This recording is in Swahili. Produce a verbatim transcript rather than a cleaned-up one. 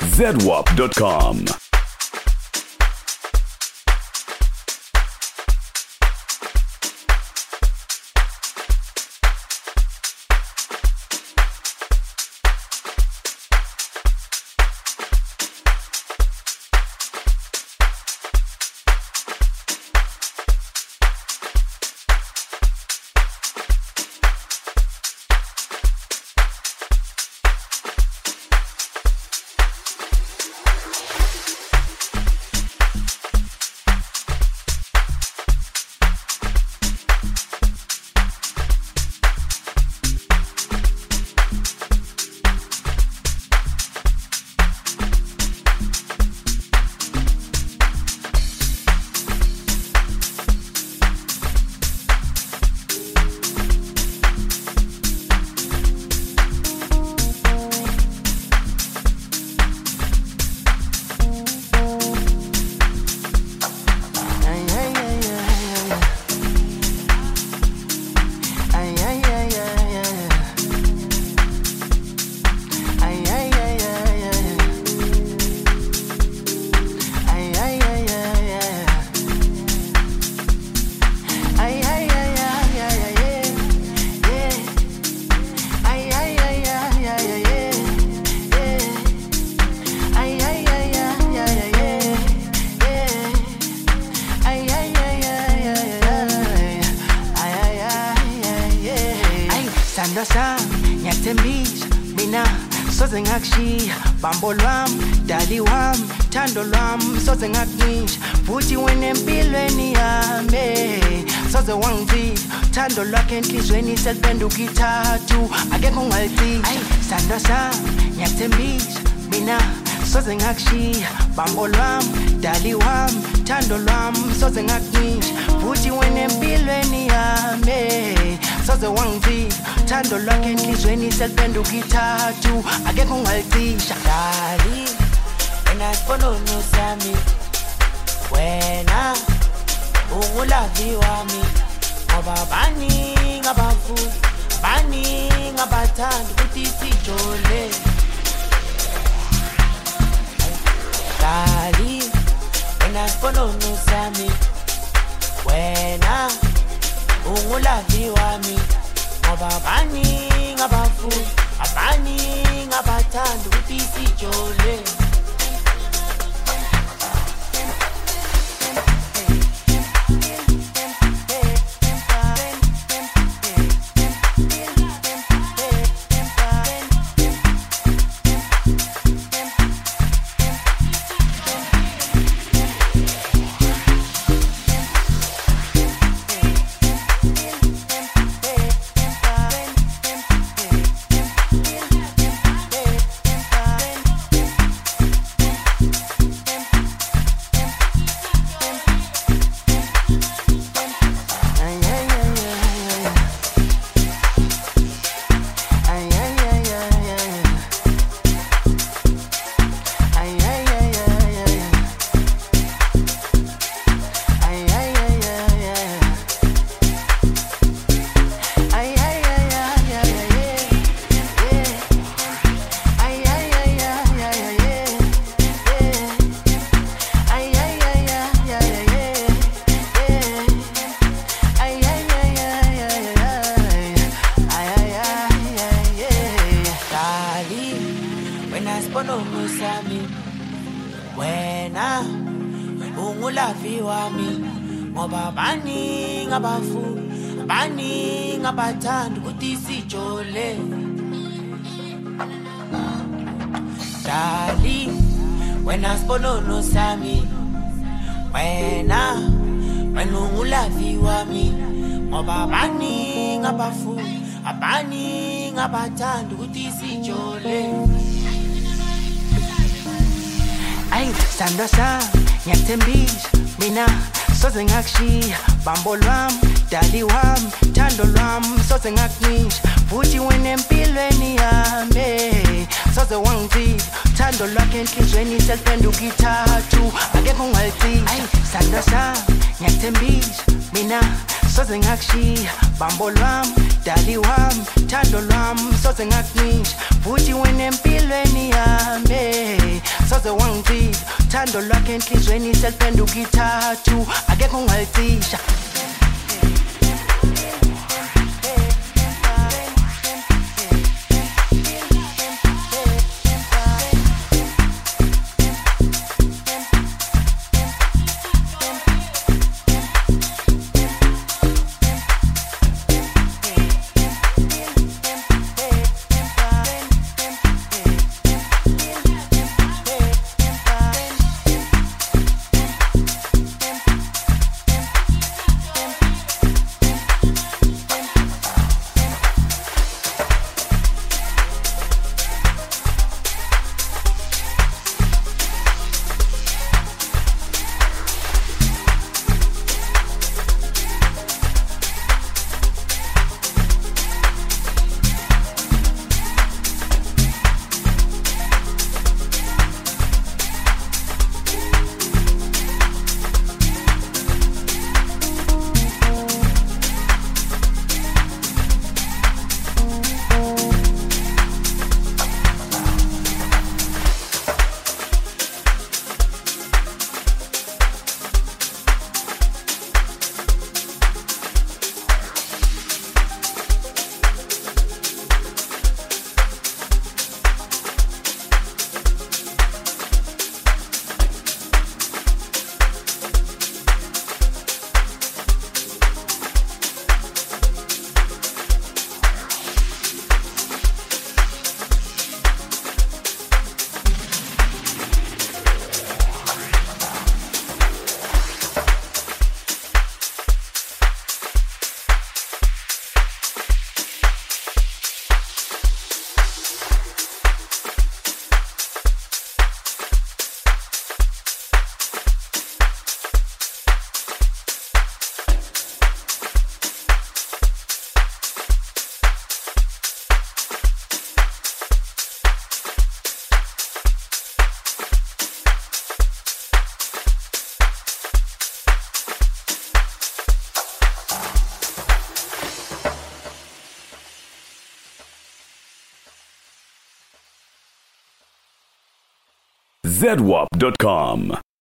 zedwap dot com. Sandasa, nyatembish, mina, soze ngakshi, bambo lwam, dali wam, tando lwam, soze ngaknish, futhi wena empilweni yami, soze wangivile, tando lwakhe enhlizweni seliphenduka ithathu, akekho ongalithi. Sandasa, nyatembish, mina, soze ngakshi, bambo lwam, dali wam, tando lwam, soze ngaknish, futhi wena empilweni yami, soze wangivile, tando lwakhe enhlizweni seliphenduka ithathu, akekho ongalicisha. Dali, wena siponono sami, wena ungulavi wami, ngoba baningi abafundi, baningi abathanda ukuthi sijole. Dali, wena siponono sami, wena ungulavi wami, ngoba baningi abafundi, baningi abathanda ukuthi sijole. Wena ungulavi wami, ngoba baningi abafundi, baningi abathanda ukuthi sijole. Dali, wena siponono sami, wena wena ungulavi wami, ngoba baningi abafundi, baningi abathanda ukuthi sijole. Ay, Sandasa, nyatembish, mina, soze ngakshi, bambo lwam, dali wam, tando lwam, soze ngaknish, futhi wena empilweni yami, soze wangivile, tando lwakhe enhlizweni seliphenduka ithathu, akekho ongalicisha. Sandasa, nyatembish, mina, soze ngakushiya bambo lwami dali wami thando lwami soze ngakumisha futhi wena empilweni yami soze wangifisa thando lwakhe enhlizweni seliphenduka ithathu akekho ongalicisha Z W A P dot com